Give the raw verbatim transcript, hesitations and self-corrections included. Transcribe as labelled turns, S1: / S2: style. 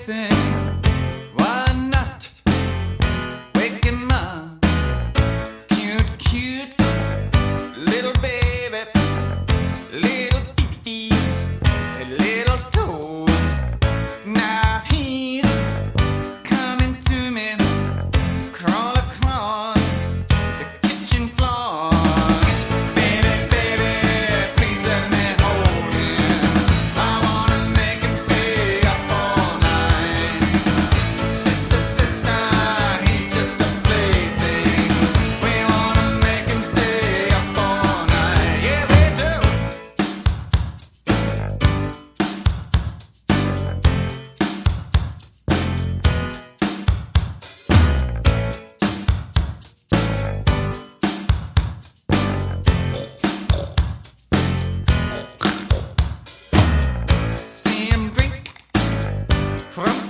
S1: plaything. Why not wake him up? Cute, cute little baby, little pee-pee, little toes. Now he's coming to me, crawl across the kitchen floor. Baby, baby, please let me hold him. I wanna make him stay up all night. Sister, sister, he's just a plaything. We wanna make him stay up all night. Yeah, we do. See him drink from